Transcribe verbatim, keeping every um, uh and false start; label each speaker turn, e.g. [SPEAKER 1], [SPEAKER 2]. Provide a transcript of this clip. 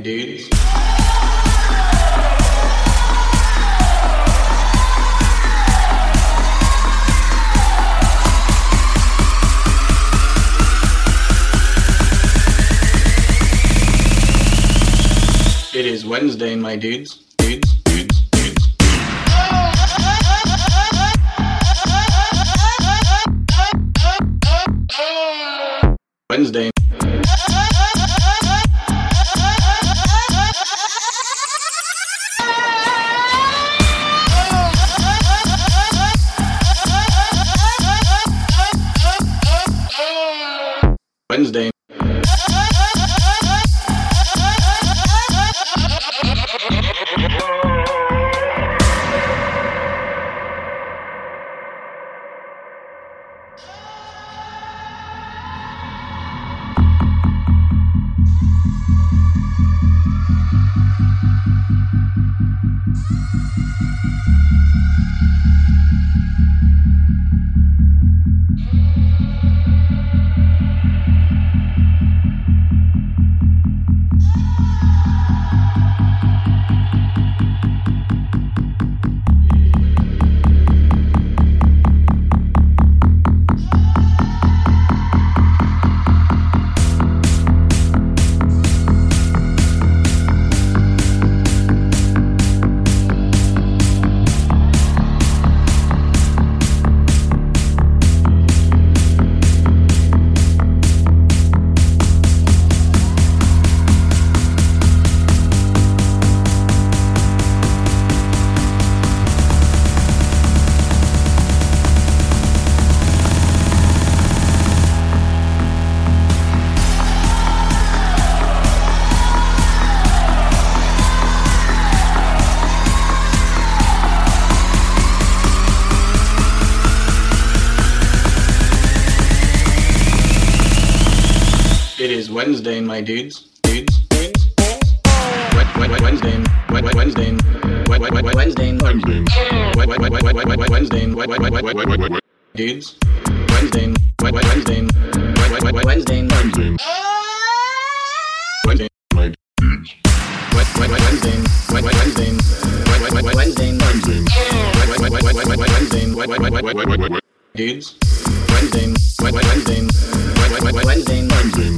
[SPEAKER 1] dudes. It is Wednesday, my dudes. Dudes, dudes, dudes. Wednesday. Wednesday. It is Wednesday, my dudes. Dudes. Wed- wed- wed- Wednesday. Wed- wed- Wednesday. Wed- wed- wed- Wednesday. Wednesday. Wed- wed- wed- wed- wed- wed- Wednesday. Wed- wed- wed- wed- wed- wed- wed- Dudes. Wednesday. Wed- wed- Wednesday. Wed- wed- wed- Wednesday. Wednesday. Wednesday. My dudes. Wed- wed- wed- Wednesday. Wed- wed- Wednesday. Wed- wed- wed- Wednesday. Wednesday. Wed- wed- wed- wed- wed- wed- Wednesday. Wed- wed- wed- wed- wed- wed- wed- Dudes. Wednesday. Wed- wed- Wednesday. Wed- wed- wed- Wednesday. Wednesday.